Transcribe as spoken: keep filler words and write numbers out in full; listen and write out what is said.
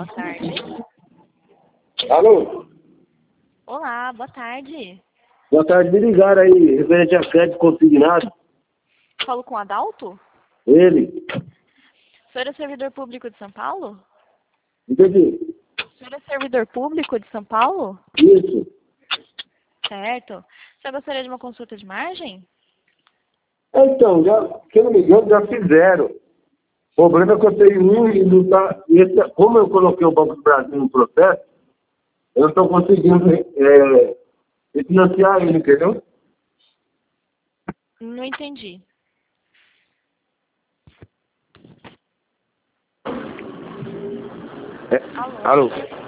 boa tarde. Alô? Olá, boa tarde. Boa tarde, me ligaram aí, referente a crédito consignado. Falo com o Adalto? Ele. O senhor é servidor público de São Paulo? Entendi. O senhor é servidor público de São Paulo? Isso. Certo. Você gostaria de uma consulta de margem? Então, já, se eu não me engano, já fizeram. O problema é que eu tenho um e não tá. Esse, como eu coloquei o Banco do Brasil no processo, eu não estou conseguindo é, financiar ele, entendeu? Não entendi. É, Alô? alô?